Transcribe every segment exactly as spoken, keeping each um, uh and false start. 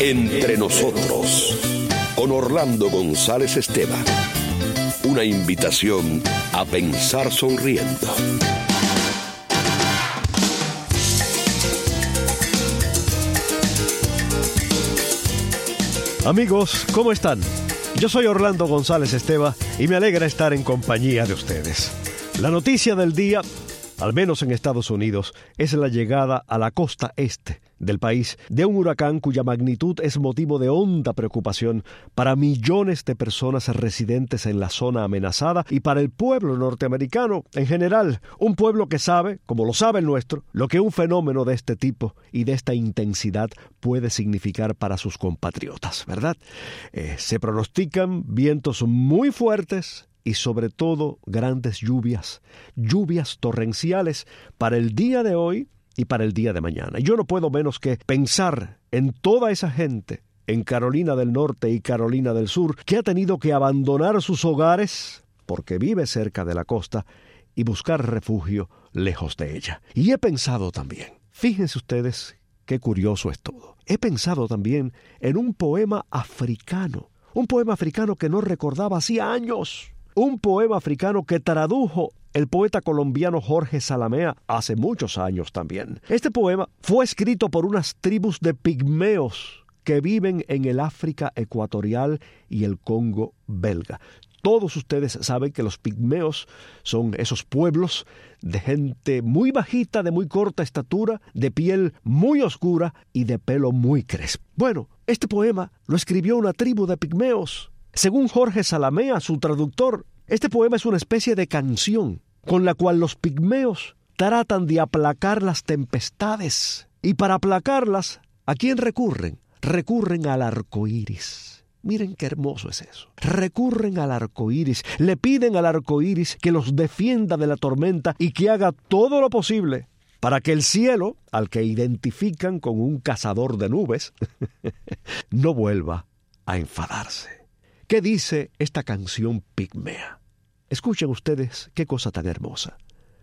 Entre nosotros, con Orlando González Esteban. Una invitación a pensar sonriendo. Amigos, ¿cómo están? Yo soy Orlando González Esteban y me alegra estar en compañía de ustedes. La noticia del día, al menos en Estados Unidos, es la llegada a la costa este del país de un huracán cuya magnitud es motivo de honda preocupación para millones de personas residentes en la zona amenazada y para el pueblo norteamericano en general, un pueblo que sabe, como lo sabe el nuestro, lo que un fenómeno de este tipo y de esta intensidad puede significar para sus compatriotas, ¿verdad? Eh, se pronostican vientos muy fuertes y sobre todo grandes lluvias, lluvias torrenciales para el día de hoy y para el día de mañana. Yo no puedo menos que pensar en toda esa gente en Carolina del Norte y Carolina del Sur que ha tenido que abandonar sus hogares porque vive cerca de la costa y buscar refugio lejos de ella. Y he pensado también, fíjense ustedes qué curioso es todo, he pensado también en un poema africano, un poema africano que no recordaba hacía años. Un poema africano que tradujo el poeta colombiano Jorge Salamea hace muchos años también. Este poema fue escrito por unas tribus de pigmeos que viven en el África ecuatorial y el Congo belga. Todos ustedes saben que los pigmeos son esos pueblos de gente muy bajita, de muy corta estatura, de piel muy oscura y de pelo muy crespo. Bueno, este poema lo escribió una tribu de pigmeos. Según Jorge Salamea, su traductor, este poema es una especie de canción con la cual los pigmeos tratan de aplacar las tempestades. Y para aplacarlas, ¿a quién recurren? Recurren al arco iris. Miren qué hermoso es eso. Recurren al arco iris, le piden al arco iris que los defienda de la tormenta y que haga todo lo posible para que el cielo, al que identifican con un cazador de nubes, no vuelva a enfadarse. ¿Qué dice esta canción pigmea? Escuchen ustedes qué cosa tan hermosa.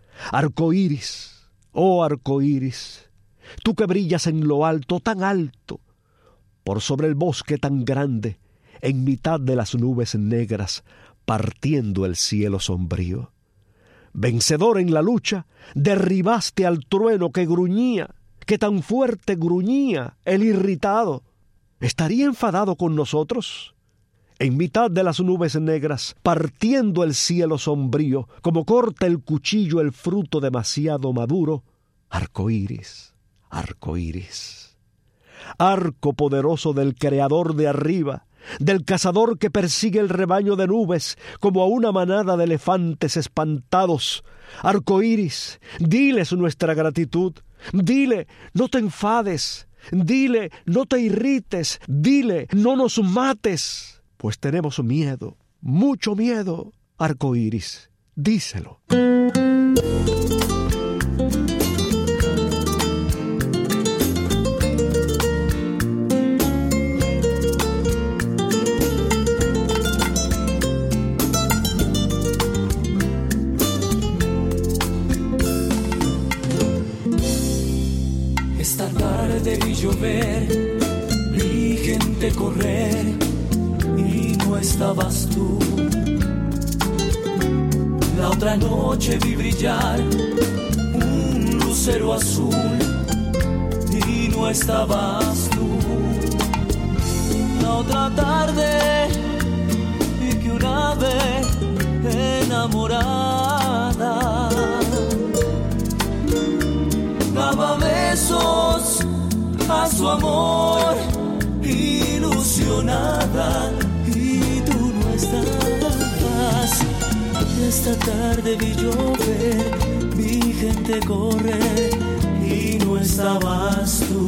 Arcoíris, oh arcoíris, tú que brillas en lo alto, tan alto, por sobre el bosque tan grande, en mitad de las nubes negras, partiendo el cielo sombrío. Vencedor en la lucha, derribaste al trueno que gruñía, que tan fuerte gruñía el irritado. ¿Estaría enfadado con nosotros? En mitad de las nubes negras, partiendo el cielo sombrío, como corta el cuchillo el fruto demasiado maduro, arcoíris, arcoíris. Arco poderoso del creador de arriba, del cazador que persigue el rebaño de nubes como a una manada de elefantes espantados. Arcoíris, diles nuestra gratitud, dile, no te enfades, dile, no te irrites, dile, no nos mates. Pues tenemos miedo, mucho miedo, arcoíris, díselo. Esta tarde vi llover, vi gente correr, no estabas tú. La otra noche vi brillar un lucero azul y no estabas tú. La otra tarde vi que una ave enamorada daba besos a su amor, ilusionada. Esta tarde vi llover, vi gente correr y no estabas tú.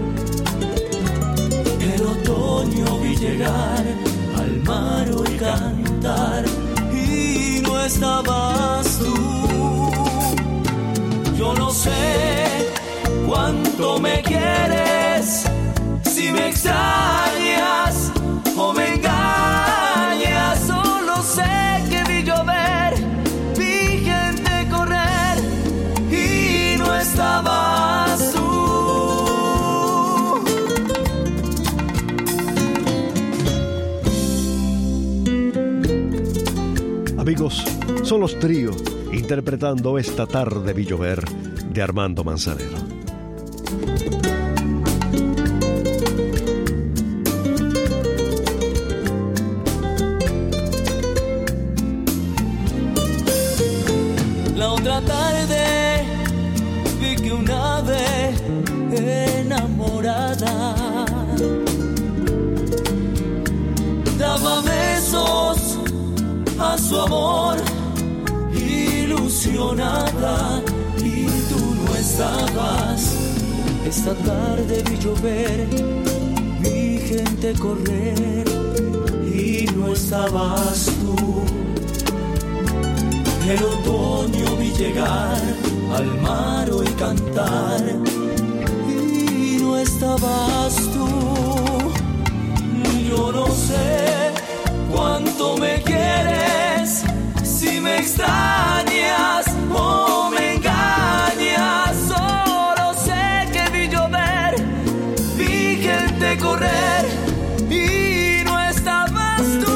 El otoño vi llegar al mar y cantar y no estabas tú. Yo no sé cuánto me quieres, si me extrañas o me engañas, solo sé que vi llover, vi gente correr y no estabas tú. amigos, son los Trío interpretando Esta tarde vi llover de Armando Manzanero. La otra tarde vi que una ave enamorada daba besos a su amor, ilusionada, y tú no estabas. Esta tarde vi llover, vi gente correr, y no estabas tú. El otoño vi llegar al mar y cantar, y no estabas tú. Yo no sé cuánto me quieres, si me extrañas o me engañas. Solo sé que vi llover, vi gente correr, y no estabas tú.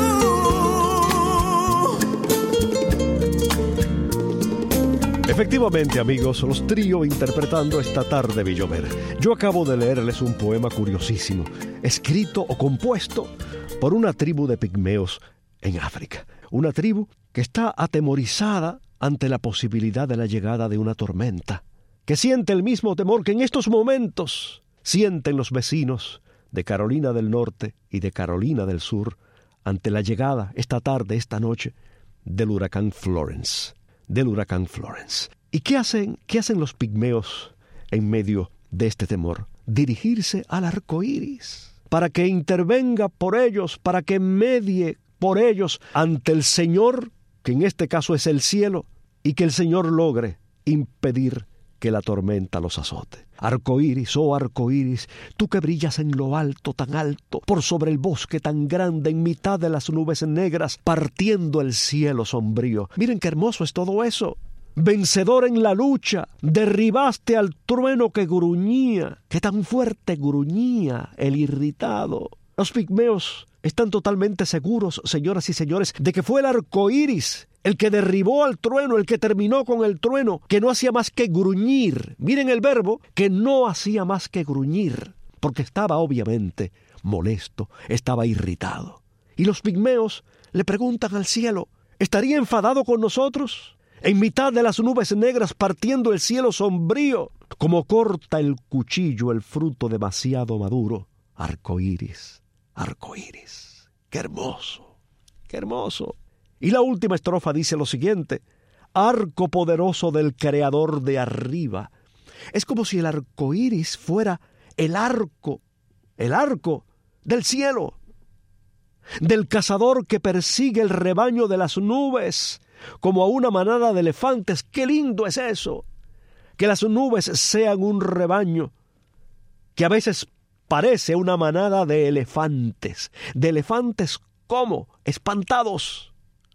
Efectivamente, amigos, los Trío interpretando Esta tarde vi llover. Yo acabo de leerles un poema curiosísimo, escrito o compuesto por una tribu de pigmeos en África. Una tribu que está atemorizada ante la posibilidad de la llegada de una tormenta, que siente el mismo temor que en estos momentos sienten los vecinos de Carolina del Norte y de Carolina del Sur ante la llegada esta tarde, esta noche, del huracán Florence. del huracán Florence. ¿Y qué hacen, qué hacen los pigmeos en medio de este temor? Dirigirse al arco iris, para que intervenga por ellos, para que medie por ellos ante el Señor, que en este caso es el cielo, y que el Señor logre impedir que la tormenta los azote. Arco iris, oh arco iris, tú que brillas en lo alto, tan alto, por sobre el bosque tan grande, en mitad de las nubes negras, partiendo el cielo sombrío. Miren qué hermoso es todo eso. Vencedor en la lucha, derribaste al trueno que gruñía, que tan fuerte gruñía el irritado. Los pigmeos están totalmente seguros, señoras y señores, de que fue el arco iris el que derribó al trueno, el que terminó con el trueno, que no hacía más que gruñir. Miren el verbo, que no hacía más que gruñir, porque estaba obviamente molesto, estaba irritado. Y los pigmeos le preguntan al cielo, ¿estaría enfadado con nosotros? En mitad de las nubes negras, partiendo el cielo sombrío, como corta el cuchillo el fruto demasiado maduro. Arco iris, arco iris, qué hermoso, qué hermoso. Y la última estrofa dice lo siguiente: arco poderoso del Creador de arriba. Es como si el arco iris fuera el arco, el arco del cielo, del cazador que persigue el rebaño de las nubes, como a una manada de elefantes. ¡Qué lindo es eso! Que las nubes sean un rebaño, que a veces parece una manada de elefantes, de elefantes como espantados.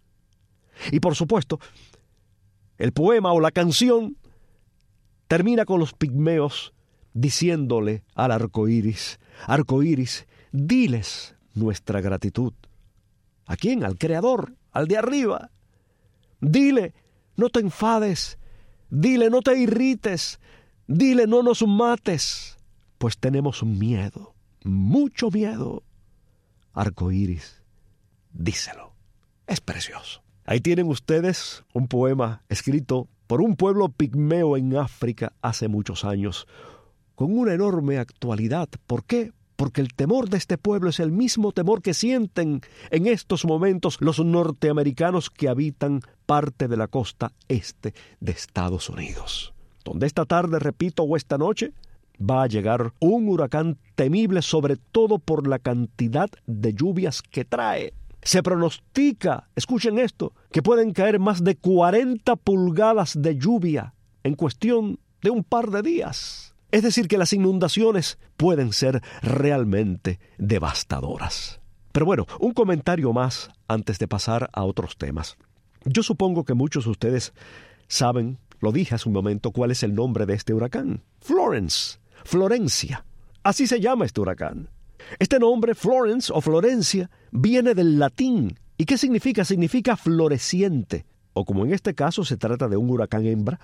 Y por supuesto, el poema o la canción termina con los pigmeos diciéndole al arco iris: arco iris, diles nuestra gratitud. ¿A quién? Al Creador, al de arriba. Dile, no te enfades, dile, no te irrites, dile, no nos mates, pues tenemos miedo, mucho miedo. Arco iris, díselo, es precioso. Ahí tienen ustedes un poema escrito por un pueblo pigmeo en África hace muchos años, con una enorme actualidad. ¿Por qué? Porque el temor de este pueblo es el mismo temor que sienten en estos momentos los norteamericanos que habitan parte de la costa este de Estados Unidos, donde esta tarde, repito, o esta noche, va a llegar un huracán temible, sobre todo por la cantidad de lluvias que trae. Se pronostica, escuchen esto, que pueden caer más de cuarenta pulgadas de lluvia en cuestión de un par de días. Es decir, que las inundaciones pueden ser realmente devastadoras. Pero bueno, un comentario más antes de pasar a otros temas. Yo supongo que muchos de ustedes saben, lo dije hace un momento, cuál es el nombre de este huracán. Florence, Florencia. Así se llama este huracán. Este nombre, Florence o Florencia, viene del latín ¿Y qué significa? Significa floreciente. O como en este caso se trata de un huracán hembra,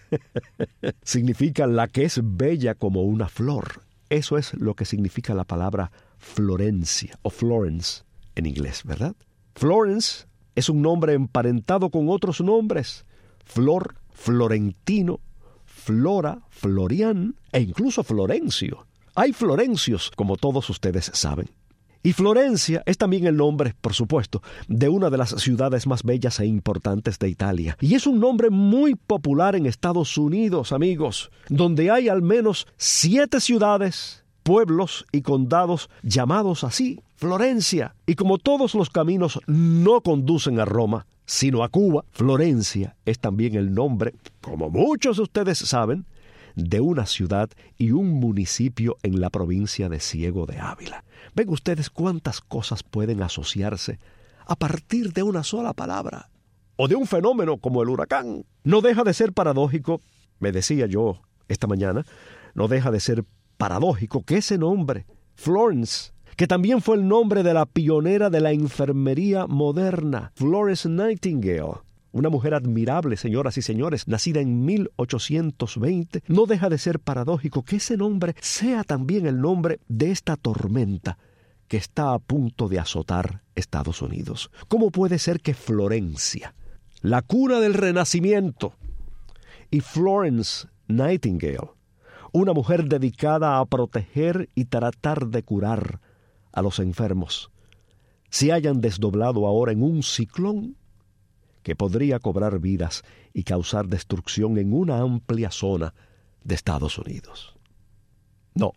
significa la que es bella como una flor. Eso es lo que significa la palabra Florencia o Florence en inglés, ¿verdad? Florence es un nombre emparentado con otros nombres. Flor, Florentino, Flora, Florian e incluso Florencio. Hay Florencios, como todos ustedes saben. Y Florencia es también el nombre, por supuesto, de una de las ciudades más bellas e importantes de Italia. Y es un nombre muy popular en Estados Unidos, amigos, donde hay al menos siete ciudades, pueblos y condados llamados así, Florencia. Y como todos los caminos no conducen a Roma, sino a Cuba, Florencia es también el nombre, como muchos de ustedes saben, de una ciudad y un municipio en la provincia de Ciego de Ávila. Ven ustedes cuántas cosas pueden asociarse a partir de una sola palabra, o de un fenómeno como el huracán. No deja de ser paradójico, me decía yo esta mañana, no deja de ser paradójico que ese nombre, Florence, que también fue el nombre de la pionera de la enfermería moderna, Florence Nightingale, una mujer admirable, señoras y señores, nacida en mil ochocientos veinte, no deja de ser paradójico que ese nombre sea también el nombre de esta tormenta que está a punto de azotar Estados Unidos. ¿Cómo puede ser que Florencia, la cuna del Renacimiento, y Florence Nightingale, una mujer dedicada a proteger y tratar de curar a los enfermos, se hayan desdoblado ahora en un ciclón que podría cobrar vidas y causar destrucción en una amplia zona de Estados Unidos? No,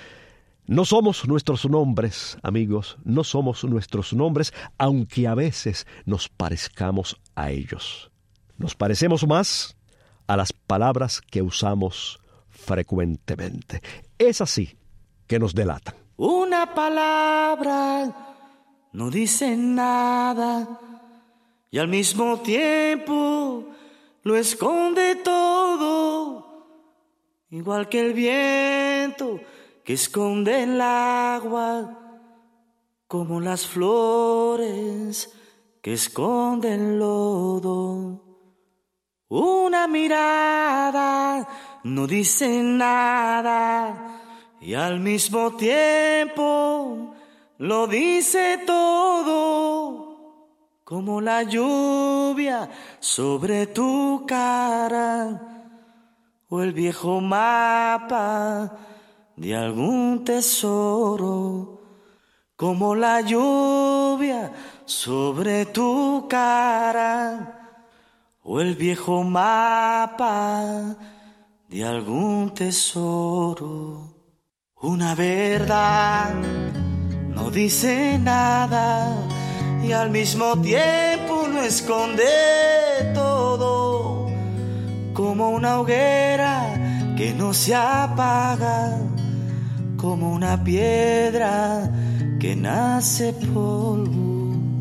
no somos nuestros nombres, amigos, no somos nuestros nombres, aunque a veces nos parezcamos a ellos. Nos parecemos más a las palabras que usamos frecuentemente. Es así que nos delatan. Una palabra no dice nada y al mismo tiempo lo esconde todo, igual que el viento que esconde el agua, como las flores que esconden el lodo. Una mirada no dice nada y al mismo tiempo lo dice todo, como la lluvia sobre tu cara o el viejo mapa de algún tesoro, como la lluvia sobre tu cara o el viejo mapa de algún tesoro. Una verdad no dice nada y al mismo tiempo lo esconde todo, como una hoguera que no se apaga, como una piedra que nace polvo.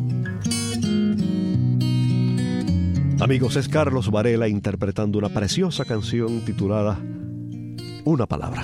Amigos, es Carlos Varela interpretando una preciosa canción titulada Una palabra.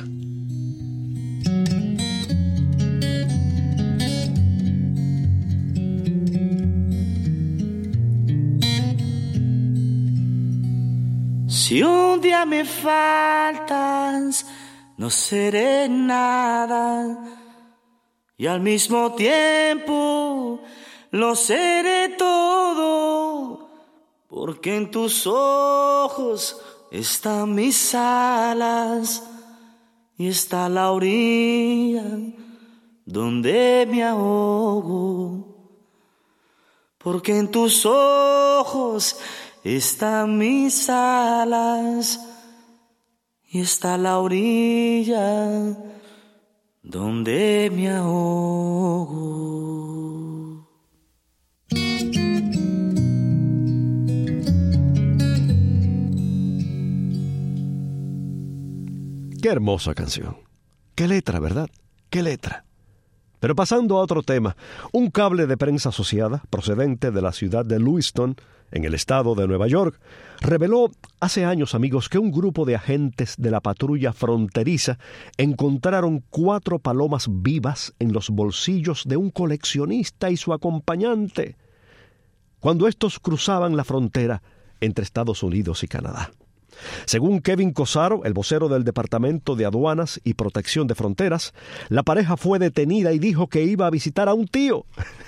Si un día me faltas, no seré nada, y al mismo tiempo lo seré todo, porque en tus ojos están mis alas y está la orilla donde me ahogo, porque en tus ojos están mis alas y está la orilla donde me ahogo. Qué hermosa canción. Qué letra, ¿verdad? Qué letra. Pero pasando a otro tema, un cable de prensa asociada procedente de la ciudad de Lewiston, en el estado de Nueva York, reveló hace años, amigos, que un grupo de agentes de la patrulla fronteriza encontraron cuatro palomas vivas en los bolsillos de un coleccionista y su acompañante. cuando estos cruzaban la frontera entre Estados Unidos y Canadá. Según Kevin Cosaro, el vocero del Departamento de Aduanas y Protección de Fronteras, la pareja fue detenida y dijo que iba a visitar a un tío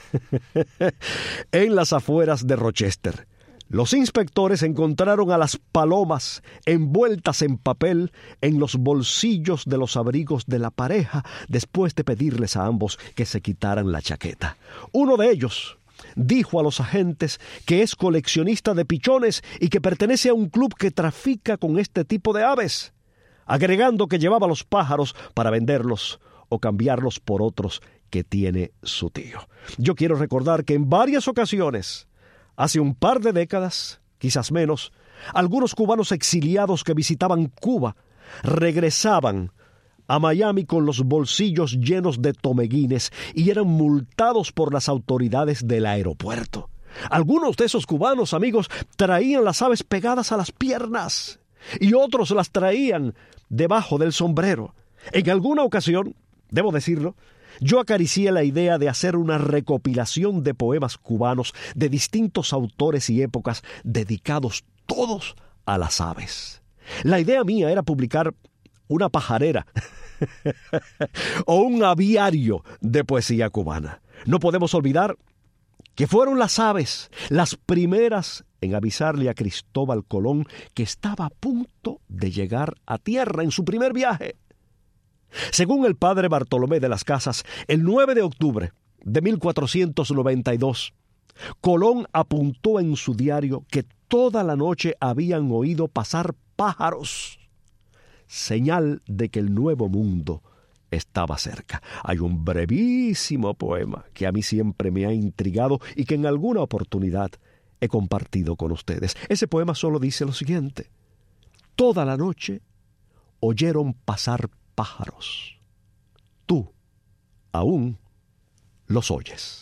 en las afueras de Rochester. Los inspectores encontraron a las palomas envueltas en papel en los bolsillos de los abrigos de la pareja después de pedirles a ambos que se quitaran la chaqueta. Uno de ellos dijo a los agentes que es coleccionista de pichones y que pertenece a un club que trafica con este tipo de aves, agregando que llevaba los pájaros para venderlos o cambiarlos por otros que tiene su tío. Yo quiero recordar que en varias ocasiones, hace un par de décadas, quizás menos, algunos cubanos exiliados que visitaban Cuba regresaban a Miami con los bolsillos llenos de tomeguines y eran multados por las autoridades del aeropuerto. Algunos de esos cubanos, amigos, traían las aves pegadas a las piernas y otros las traían debajo del sombrero. En alguna ocasión, debo decirlo, yo acaricié la idea de hacer una recopilación de poemas cubanos de distintos autores y épocas dedicados todos a las aves. La idea mía era publicar una pajarera o un aviario de poesía cubana. No podemos olvidar que fueron las aves las primeras en avisarle a Cristóbal Colón que estaba a punto de llegar a tierra en su primer viaje. Según el padre Bartolomé de las Casas, el nueve de octubre de mil cuatrocientos noventa y dos, Colón apuntó en su diario que toda la noche habían oído pasar pájaros, señal de que el nuevo mundo estaba cerca. Hay un brevísimo poema que a mí siempre me ha intrigado y que en alguna oportunidad he compartido con ustedes. Ese poema solo dice lo siguiente: toda la noche oyeron pasar pájaros. Tú aún los oyes.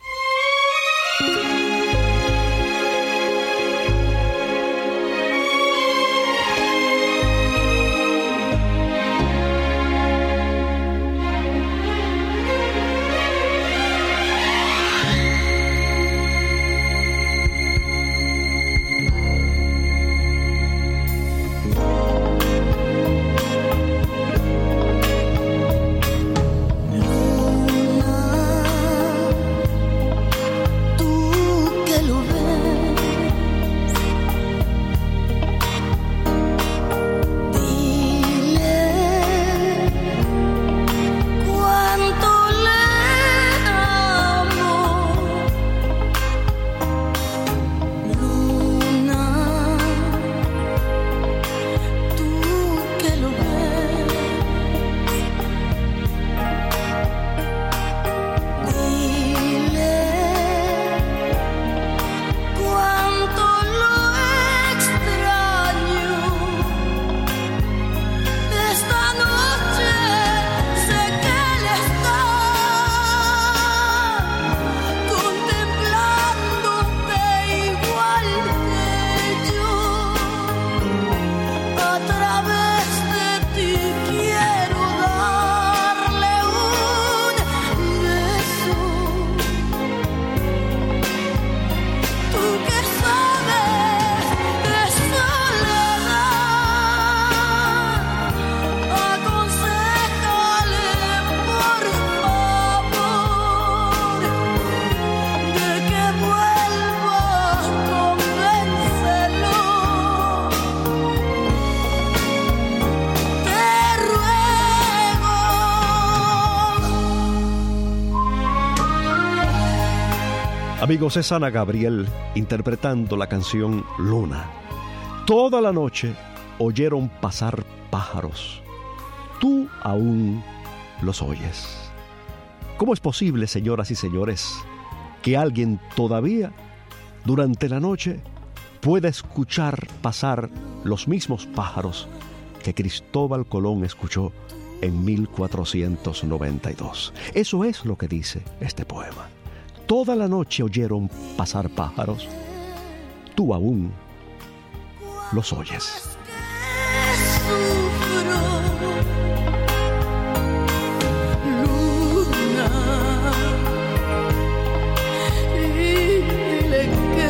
Amigos, es Ana Gabriel interpretando la canción Luna. Toda la noche oyeron pasar pájaros. Tú aún los oyes. ¿Cómo es posible, señoras y señores, que alguien todavía durante la noche pueda escuchar pasar los mismos pájaros que Cristóbal Colón escuchó en mil cuatrocientos noventa y dos? Eso es lo que dice este poema. Toda la noche oyeron pasar pájaros. Tú aún los oyes. Luna, y le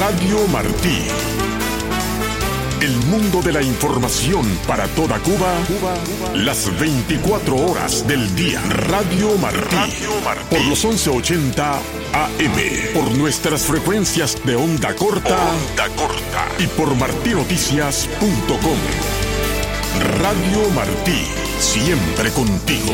Radio Martí. El mundo de la información para toda Cuba, Cuba, Cuba. Las veinticuatro horas del día. Radio Martí. Radio Martí. Por los once ochenta A M. Por nuestras frecuencias de onda corta. Onda corta. Y por martí noticias punto com. Radio Martí. Siempre contigo.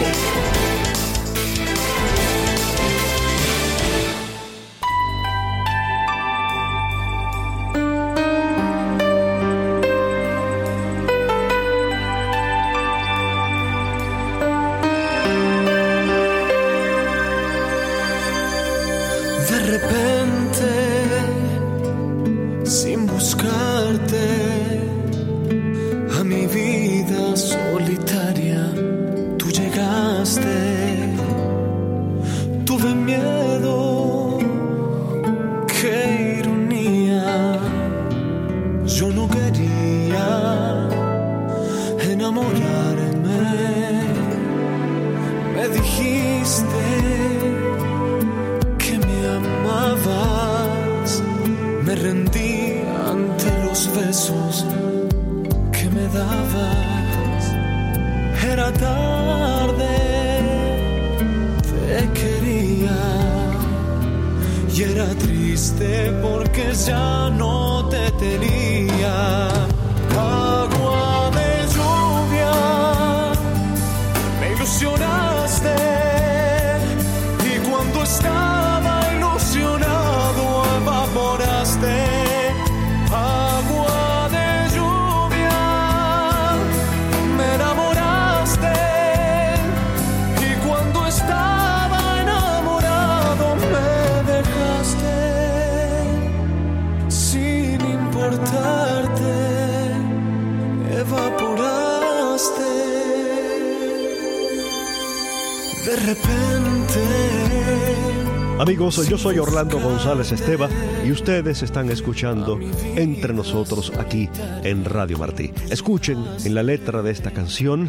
Amigos, yo soy Orlando González Esteva y ustedes están escuchando Entre Nosotros aquí en Radio Martí. Escuchen en la letra de esta canción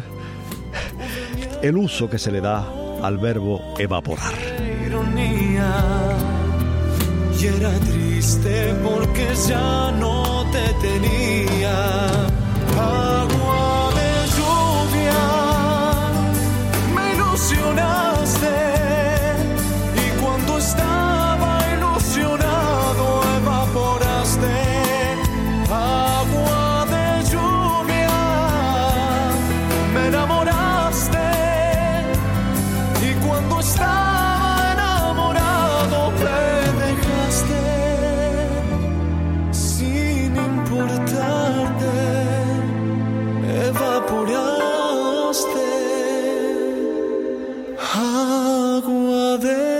el uso que se le da al verbo evaporar. Ironía, y era triste porque ya no te tenía. Agua de lluvia, me ilusionaste. Estaba ilusionado, evaporaste. Agua de lluvia, me enamoraste. Y cuando estaba enamorado me dejaste. Sin importarte, evaporaste. Agua de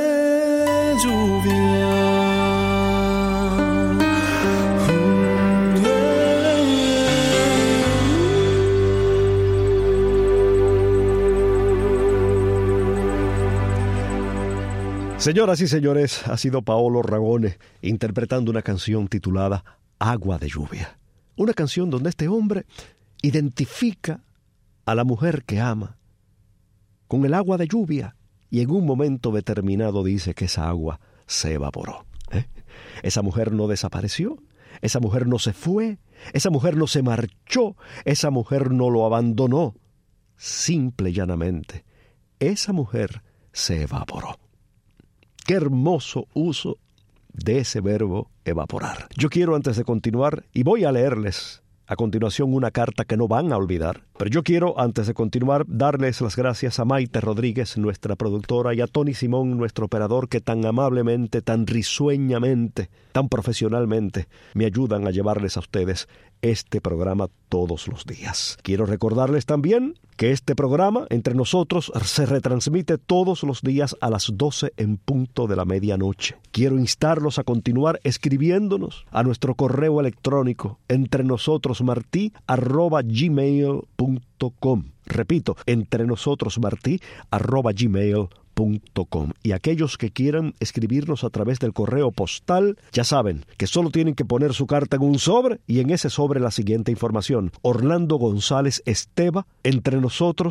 Señoras y señores, ha sido Paolo Ragone interpretando una canción titulada Agua de Lluvia. Una canción donde este hombre identifica a la mujer que ama con el agua de lluvia y en un momento determinado dice que esa agua se evaporó. ¿Eh? Esa mujer no desapareció, esa mujer no se fue, esa mujer no se marchó, esa mujer no lo abandonó. Simple y llanamente, esa mujer se evaporó. Qué hermoso uso de ese verbo evaporar. Yo quiero, antes de continuar, y voy a leerles a continuación una carta que no van a olvidar, pero yo quiero, antes de continuar, darles las gracias a Maite Rodríguez, nuestra productora, y a Tony Simón, nuestro operador, que tan amablemente, tan risueñamente, tan profesionalmente me ayudan a llevarles a ustedes este programa todos los días. Quiero recordarles también que este programa, Entre Nosotros, se retransmite todos los días a las doce en punto de la medianoche. Quiero instarlos a continuar escribiéndonos a nuestro correo electrónico entrenosotrosmartí arroba gmail punto com. Repito, entrenosotrosmartí arroba gmail punto com. Y aquellos que quieran escribirnos a través del correo postal, ya saben que solo tienen que poner su carta en un sobre y en ese sobre la siguiente información: Orlando González Esteva, Entre Nosotros,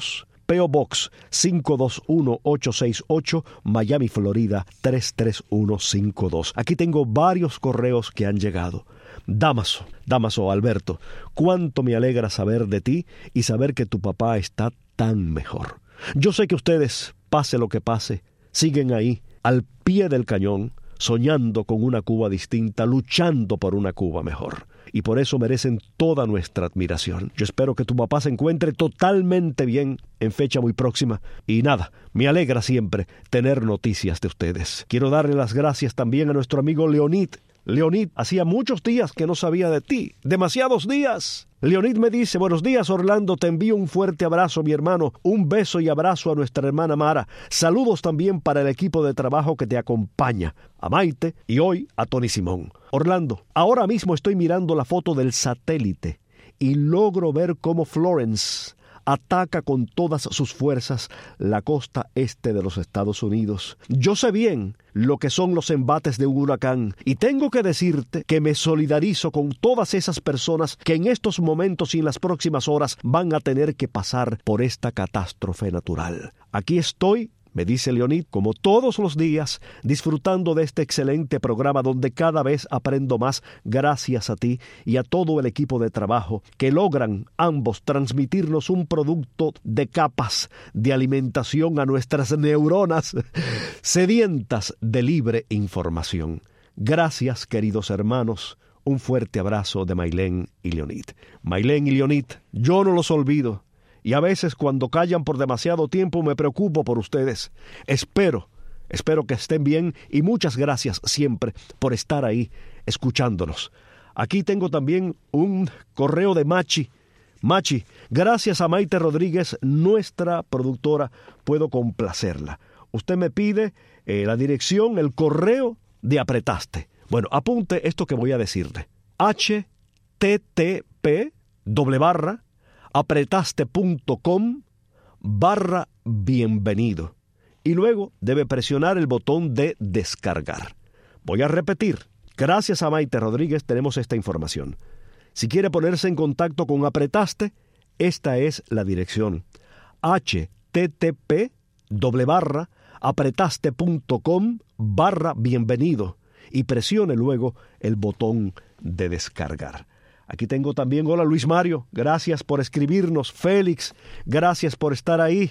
P O Box cinco dos uno ocho seis ocho, Miami, Florida tres tres uno cinco dos. Aquí tengo varios correos que han llegado. Damaso, Damaso Alberto, cuánto me alegra saber de ti y saber que tu papá está tan mejor. Yo sé que ustedes, pase lo que pase, siguen ahí, al pie del cañón, soñando con una Cuba distinta, luchando por una Cuba mejor. Y por eso merecen toda nuestra admiración. Yo espero que tu papá se encuentre totalmente bien en fecha muy próxima. Y nada, me alegra siempre tener noticias de ustedes. Quiero darle las gracias también a nuestro amigo Leonid. Leonid, hacía muchos días que no sabía de ti. Demasiados días. Leonid me dice: buenos días, Orlando, te envío un fuerte abrazo, mi hermano, un beso y abrazo a nuestra hermana Mara. Saludos también para el equipo de trabajo que te acompaña, a Maite y hoy a Tony Simón. Orlando, ahora mismo estoy mirando la foto del satélite y logro ver cómo Florence ataca con todas sus fuerzas la costa este de los Estados Unidos. Yo sé bien lo que son los embates de un huracán y tengo que decirte que me solidarizo con todas esas personas que en estos momentos y en las próximas horas van a tener que pasar por esta catástrofe natural. Aquí estoy, me dice Leonid, como todos los días, disfrutando de este excelente programa donde cada vez aprendo más gracias a ti y a todo el equipo de trabajo que logran ambos transmitirnos un producto de capas de alimentación a nuestras neuronas sedientas de libre información. Gracias, queridos hermanos. Un fuerte abrazo de Maylén y Leonid. Maylén y Leonid, yo no los olvido. Y a veces cuando callan por demasiado tiempo me preocupo por ustedes. Espero, espero que estén bien y muchas gracias siempre por estar ahí escuchándonos. Aquí tengo también un correo de Machi. Machi, gracias a Maite Rodríguez, nuestra productora, puedo complacerla. Usted me pide eh, la dirección, el correo de Apretaste. Bueno, apunte esto que voy a decirle. H T T P doble barra apretaste.com barra bienvenido. Y luego debe presionar el botón de descargar. Voy a repetir. Gracias a Maite Rodríguez tenemos esta información. Si quiere ponerse en contacto con Apretaste, esta es la dirección. H T T P doble barra apretaste.com barra bienvenido. Y presione luego el botón de descargar. Aquí tengo también, hola Luis Mario, gracias por escribirnos. Félix, gracias por estar ahí.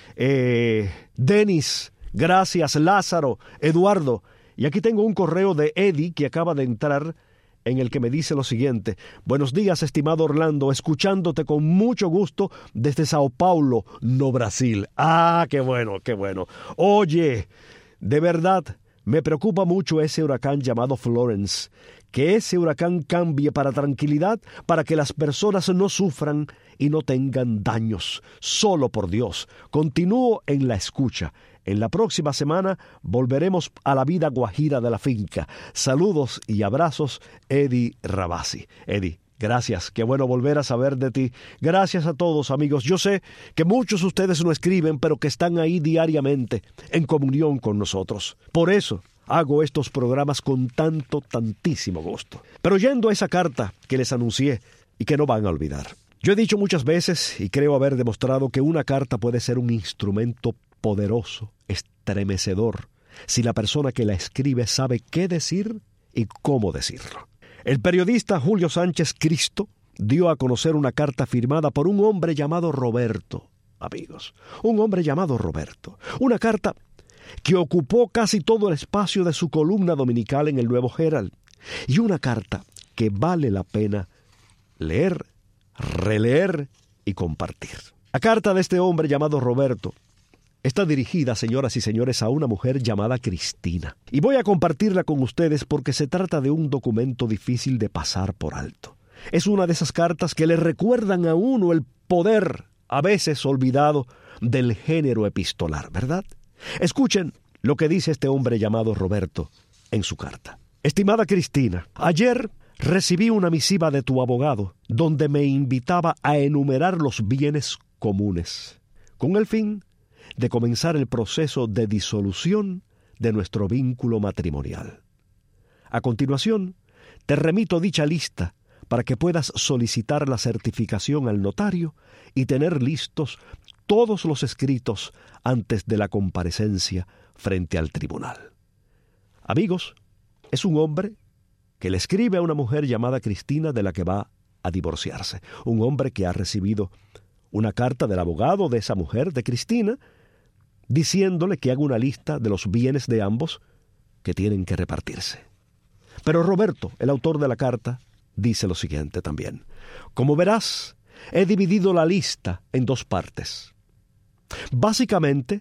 Eh, Denis, gracias. Lázaro, Eduardo. Y aquí tengo un correo de Eddie que acaba de entrar en el que me dice lo siguiente. Buenos días, estimado Orlando, escuchándote con mucho gusto desde Sao Paulo, no Brasil. Ah, qué bueno, qué bueno. Oye, de verdad, me preocupa mucho ese huracán llamado Florence. Que ese huracán cambie para tranquilidad, para que las personas no sufran y no tengan daños. Solo por Dios. Continúo en la escucha. En la próxima semana volveremos a la vida guajira de la finca. Saludos y abrazos, Eddie Rabasi. Eddie, gracias. Qué bueno volver a saber de ti. Gracias a todos, amigos. Yo sé que muchos de ustedes no escriben, pero que están ahí diariamente en comunión con nosotros. Por eso hago estos programas con tanto, tantísimo gusto. Pero yendo a esa carta que les anuncié y que no van a olvidar. Yo he dicho muchas veces y creo haber demostrado que una carta puede ser un instrumento poderoso, estremecedor, si la persona que la escribe sabe qué decir y cómo decirlo. El periodista Julio Sánchez Cristo dio a conocer una carta firmada por un hombre llamado Roberto, amigos. Un hombre llamado Roberto. Una carta que ocupó casi todo el espacio de su columna dominical en el Nuevo Herald, y una carta que vale la pena leer, releer y compartir. La carta de este hombre llamado Roberto está dirigida, señoras y señores, a una mujer llamada Cristina, y voy a compartirla con ustedes porque se trata de un documento difícil de pasar por alto. Es una de esas cartas que le recuerdan a uno el poder, a veces olvidado, del género epistolar, ¿verdad? Escuchen lo que dice este hombre llamado Roberto en su carta. Estimada Cristina, ayer recibí una misiva de tu abogado donde me invitaba a enumerar los bienes comunes, con el fin de comenzar el proceso de disolución de nuestro vínculo matrimonial. A continuación, te remito dicha lista para que puedas solicitar la certificación al notario y tener listos todos los escritos antes de la comparecencia frente al tribunal. Amigos, es un hombre que le escribe a una mujer llamada Cristina de la que va a divorciarse. Un hombre que ha recibido una carta del abogado de esa mujer, de Cristina, diciéndole que haga una lista de los bienes de ambos que tienen que repartirse. Pero Roberto, el autor de la carta, dice lo siguiente también. Como verás, he dividido la lista en dos partes. Básicamente,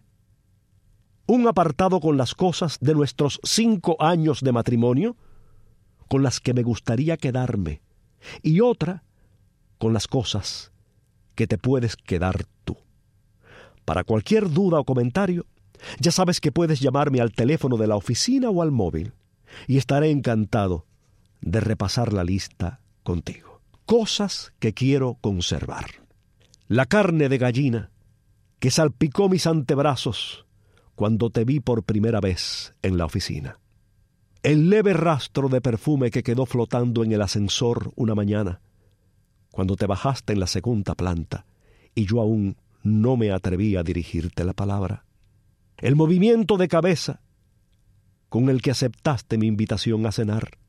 un apartado con las cosas de nuestros cinco años de matrimonio, con las que me gustaría quedarme, y otra con las cosas que te puedes quedar tú. Para cualquier duda o comentario, ya sabes que puedes llamarme al teléfono de la oficina o al móvil, y estaré encantado de repasar la lista contigo. Cosas que quiero conservar. La carne de gallina que salpicó mis antebrazos cuando te vi por primera vez en la oficina. El leve rastro de perfume que quedó flotando en el ascensor una mañana, cuando te bajaste en la segunda planta y yo aún no me atreví a dirigirte la palabra. El movimiento de cabeza con el que aceptaste mi invitación a cenar.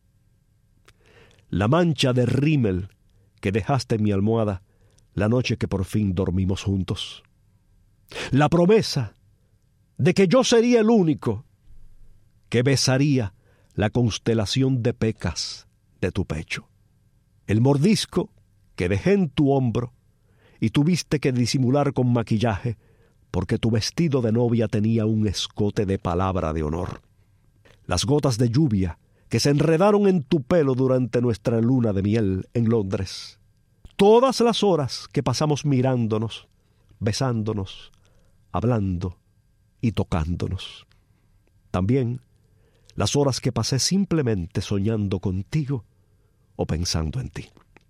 La mancha de rímel que dejaste en mi almohada la noche que por fin dormimos juntos. La promesa de que yo sería el único que besaría la constelación de pecas de tu pecho. El mordisco que dejé en tu hombro y tuviste que disimular con maquillaje porque tu vestido de novia tenía un escote de palabra de honor. Las gotas de lluvia que se enredaron en tu pelo durante nuestra luna de miel en Londres. Todas las horas que pasamos mirándonos, besándonos, hablando y tocándonos. También las horas que pasé simplemente soñando contigo o pensando en ti.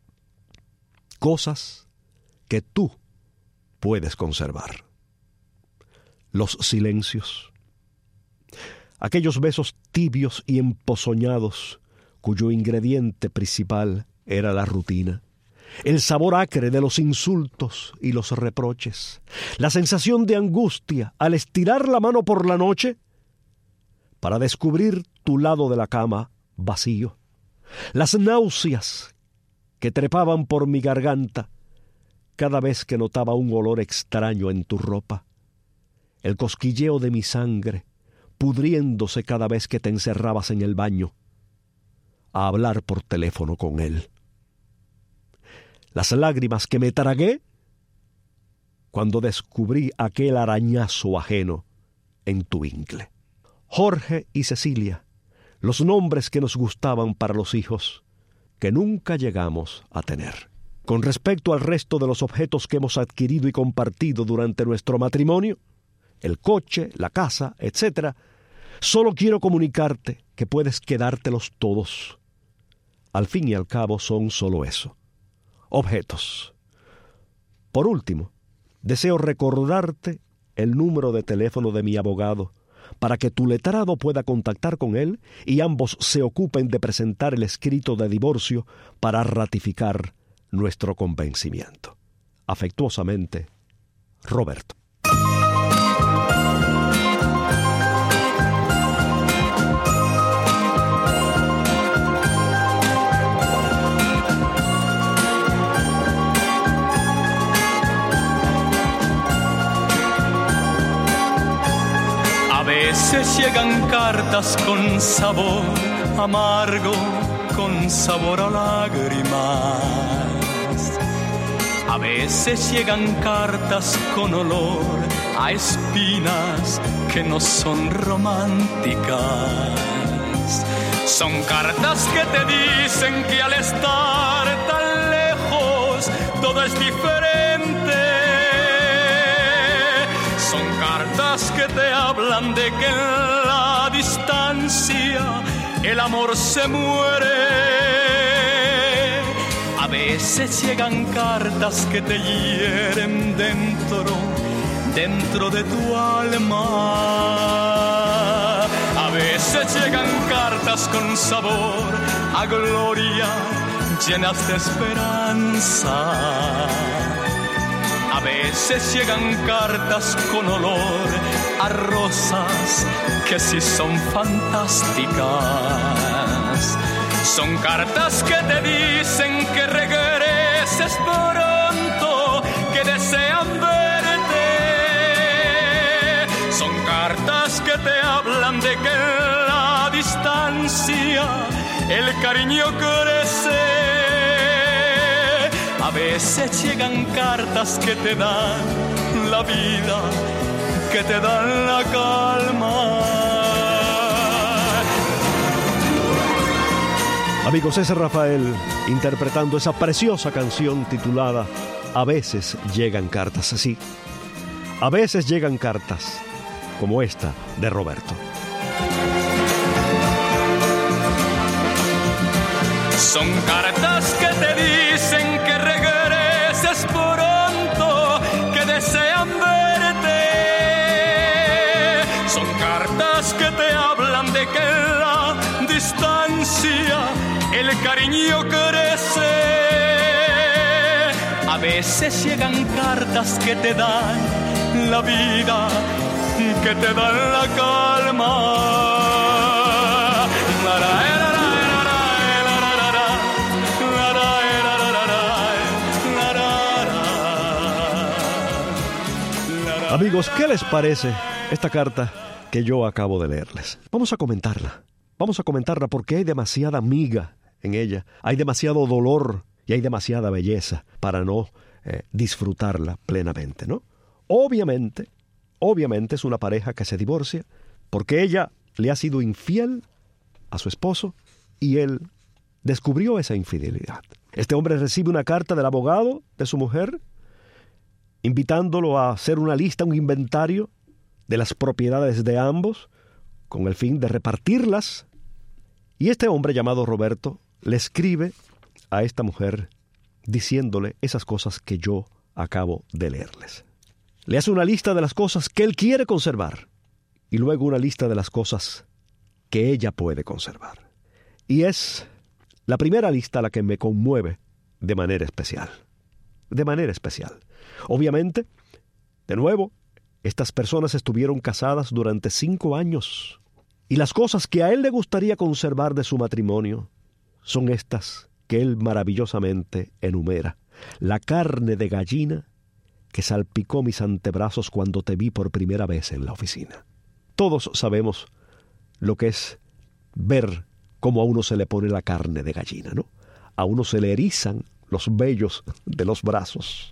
Cosas que tú puedes conservar. Los silencios. Aquellos besos tibios y empozoñados cuyo ingrediente principal era la rutina. El sabor acre de los insultos y los reproches. La sensación de angustia al estirar la mano por la noche para descubrir tu lado de la cama vacío. Las náuseas que trepaban por mi garganta cada vez que notaba un olor extraño en tu ropa. El cosquilleo de mi sangre pudriéndose cada vez que te encerrabas en el baño a hablar por teléfono con él. Las lágrimas que me tragué cuando descubrí aquel arañazo ajeno en tu ingle. Jorge y Cecilia, los nombres que nos gustaban para los hijos que nunca llegamos a tener. Con respecto al resto de los objetos que hemos adquirido y compartido durante nuestro matrimonio, el coche, la casa, etcétera, solo quiero comunicarte que puedes quedártelos todos. Al fin y al cabo son solo eso, objetos. Por último, deseo recordarte el número de teléfono de mi abogado para que tu letrado pueda contactar con él y ambos se ocupen de presentar el escrito de divorcio para ratificar nuestro convencimiento. Afectuosamente, Roberto. A veces llegan cartas con sabor amargo, con sabor a lágrimas. A veces llegan cartas con olor a espinas que no son románticas. Son cartas que te dicen que al estar tan lejos todo es diferente. Son cartas que te hablan de que en la distancia el amor se muere. A veces llegan cartas que te hieren dentro, dentro de tu alma. A veces llegan cartas con sabor a gloria llenas de esperanza. A veces llegan cartas con olor a rosas que sí son fantásticas. Son cartas que te dicen que regreses pronto, que desean verte. Son cartas que te hablan de que en la distancia el cariño crece. A veces llegan cartas que te dan la vida, que te dan la calma. Amigos, ese es Rafael interpretando esa preciosa canción titulada A veces llegan cartas. Así, a veces llegan cartas como esta de Roberto. Son cartas que te dicen que regreses pronto, que desean verte. Son cartas que te hablan de que en la distancia el cariño crece. A veces llegan cartas que te dan la vida, que te dan la calma. Amigos, ¿qué les parece esta carta que yo acabo de leerles? Vamos a comentarla. Vamos a comentarla porque hay demasiada miga en ella. Hay demasiado dolor y hay demasiada belleza para no eh, disfrutarla plenamente, ¿no? Obviamente, obviamente es una pareja que se divorcia porque ella le ha sido infiel a su esposo y él descubrió esa infidelidad. Este hombre recibe una carta del abogado de su mujer invitándolo a hacer una lista, un inventario de las propiedades de ambos con el fin de repartirlas. Y este hombre llamado Roberto le escribe a esta mujer diciéndole esas cosas que yo acabo de leerles. Le hace una lista de las cosas que él quiere conservar y luego una lista de las cosas que ella puede conservar. Y es la primera lista la que me conmueve de manera especial. De manera especial. Obviamente, de nuevo, estas personas estuvieron casadas durante cinco años. Y las cosas que a él le gustaría conservar de su matrimonio son estas que él maravillosamente enumera. La carne de gallina que salpicó mis antebrazos cuando te vi por primera vez en la oficina. Todos sabemos lo que es ver cómo a uno se le pone la carne de gallina, ¿no? A uno se le erizan los vellos de los brazos.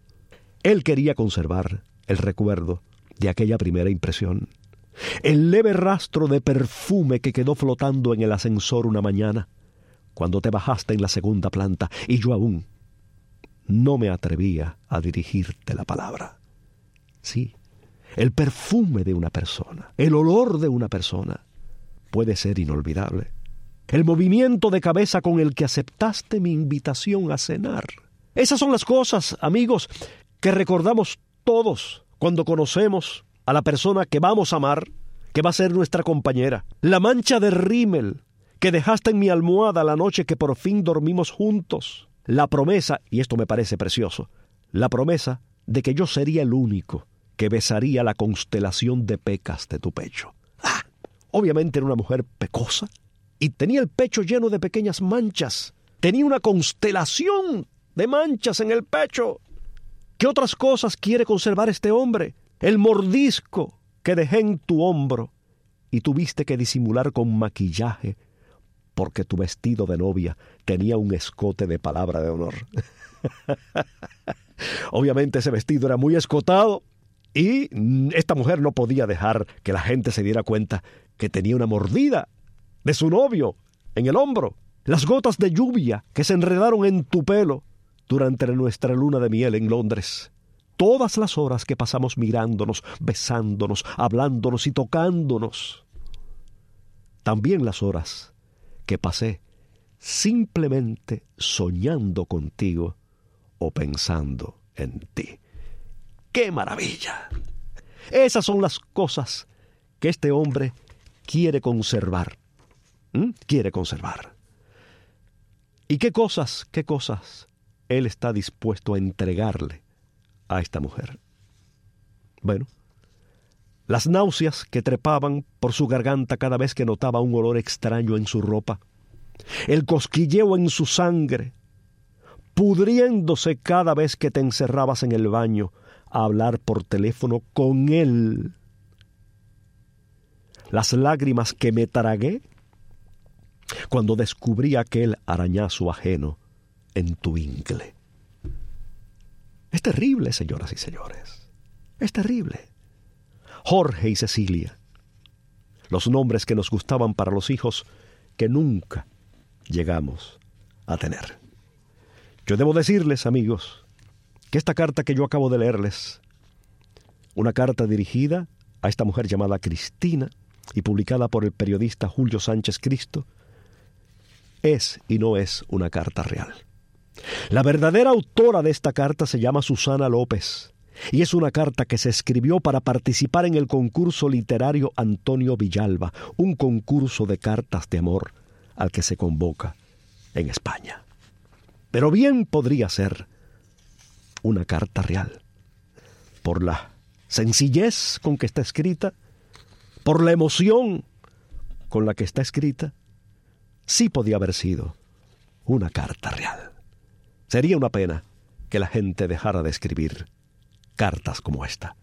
Él quería conservar el recuerdo de aquella primera impresión. El leve rastro de perfume que quedó flotando en el ascensor una mañana, cuando te bajaste en la segunda planta y yo aún no me atrevía a dirigirte la palabra. Sí, el perfume de una persona, el olor de una persona puede ser inolvidable. El movimiento de cabeza con el que aceptaste mi invitación a cenar. Esas son las cosas, amigos, que recordamos todos cuando conocemos a la persona que vamos a amar, que va a ser nuestra compañera. La mancha de rímel que dejaste en mi almohada la noche que por fin dormimos juntos. La promesa, y esto me parece precioso, la promesa de que yo sería el único que besaría la constelación de pecas de tu pecho. Ah, obviamente era una mujer pecosa y tenía el pecho lleno de pequeñas manchas. Tenía una constelación de manchas en el pecho. ¿Qué otras cosas quiere conservar este hombre? El mordisco que dejé en tu hombro y tuviste que disimular con maquillaje porque tu vestido de novia tenía un escote de palabra de honor. Obviamente ese vestido era muy escotado y esta mujer no podía dejar que la gente se diera cuenta que tenía una mordida de su novio en el hombro. Las gotas de lluvia que se enredaron en tu pelo durante nuestra luna de miel en Londres. Todas las horas que pasamos mirándonos, besándonos, hablándonos y tocándonos. También las horas que pasé simplemente soñando contigo o pensando en ti. ¡Qué maravilla! Esas son las cosas que este hombre quiere conservar. ¿Mm? Quiere conservar. ¿Y qué cosas, qué cosas él está dispuesto a entregarle a esta mujer? Bueno, las náuseas que trepaban por su garganta cada vez que notaba un olor extraño en su ropa, el cosquilleo en su sangre, pudriéndose cada vez que te encerrabas en el baño a hablar por teléfono con él, las lágrimas que me tragué cuando descubrí aquel arañazo ajeno en tu ingle. Es terrible, señoras y señores, es terrible. Jorge y Cecilia, los nombres que nos gustaban para los hijos que nunca llegamos a tener. Yo debo decirles, amigos, que esta carta que yo acabo de leerles, una carta dirigida a esta mujer llamada Cristina y publicada por el periodista Julio Sánchez Cristo, es y no es una carta real. La verdadera autora de esta carta se llama Susana López, y es una carta que se escribió para participar en el concurso literario Antonio Villalba, un concurso de cartas de amor al que se convoca en España. Pero bien podría ser una carta real, por la sencillez con que está escrita, por la emoción con la que está escrita. Sí podía haber sido una carta real. Sería una pena que la gente dejara de escribir cartas como esta.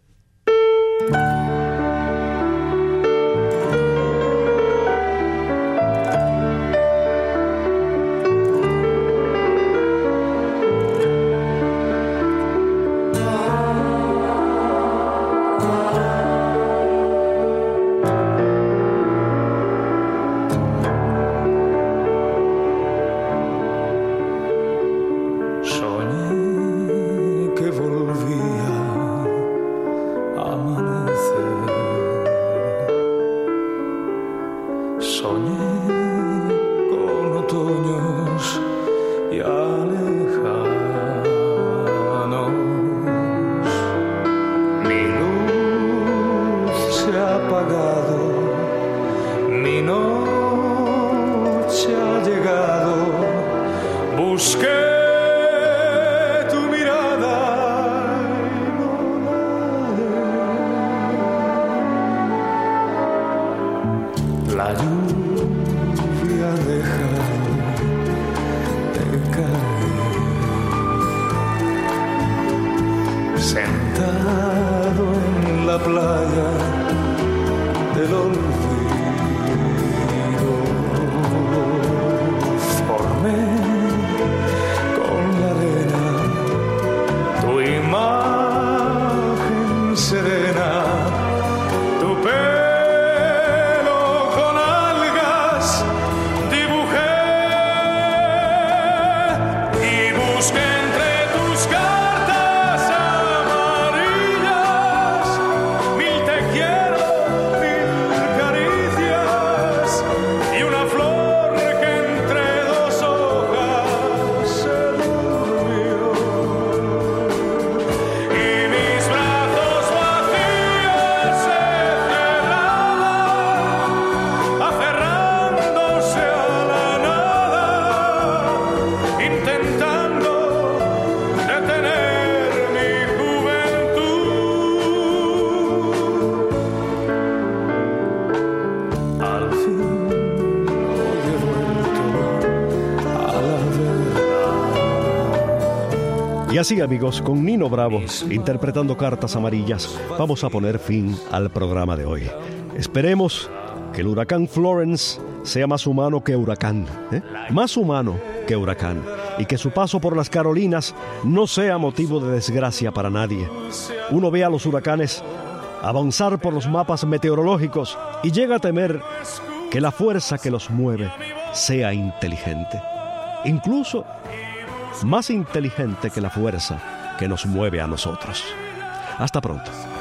Y así, amigos, con Nino Bravo interpretando Cartas Amarillas, vamos a poner fin al programa de hoy. Esperemos que el huracán Florence sea más humano que huracán, ¿eh? más humano que huracán, y que su paso por las Carolinas no sea motivo de desgracia para nadie. Uno ve a los huracanes avanzar por los mapas meteorológicos y llega a temer que la fuerza que los mueve sea inteligente, incluso más inteligente que la fuerza que nos mueve a nosotros. Hasta pronto.